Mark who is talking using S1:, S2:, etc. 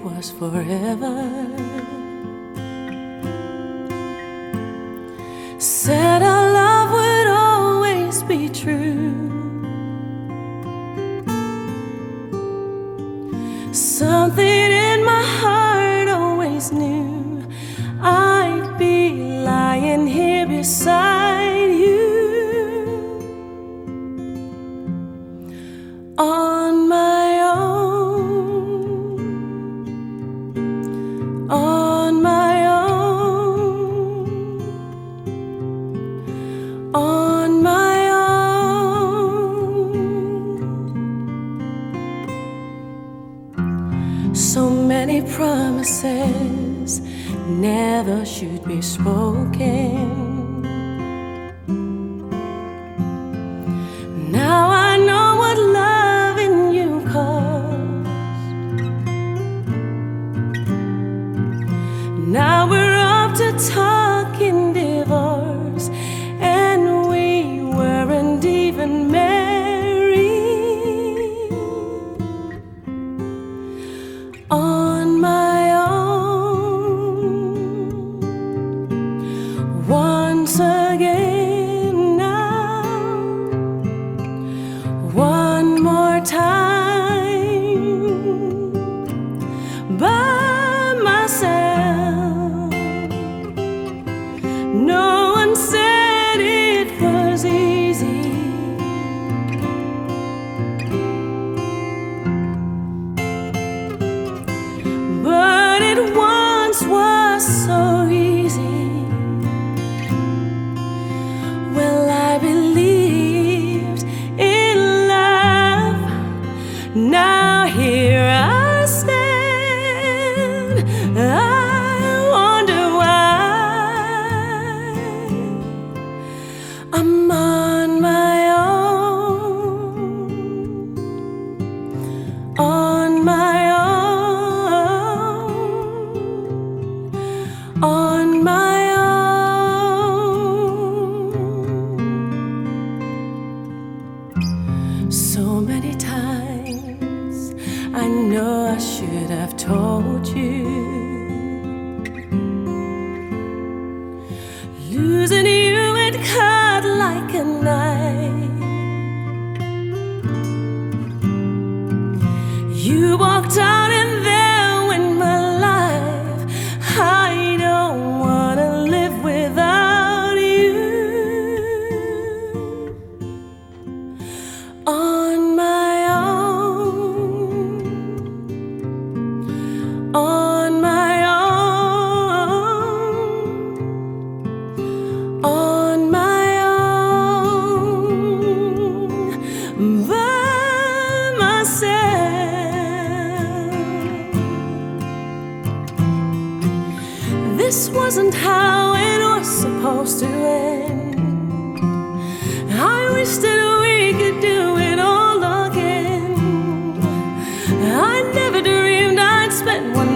S1: was forever. Said our love would always be true. Something in my heart always knew I'd be lying here beside you on my own, on my own, on my own. So many promises never should be spoken. Now I know what loving you cost. Now we're up to talking divorce, and we weren't even married. On my own, once again now, one more time, by myself. No one said it was easy, but it once was so easy. Well, I believed in love. Now here I stand. I wonder why I'm on my own, on my own, on my own. So many times I know I should have told you. Losing you, it cut like a knife. You walked out and there went my life. I don't wanna live without you. On my own, on my own, on my own, by myself. This wasn't how it was supposed to end. I wish that we could do it all again. I never dreamed I'd spend one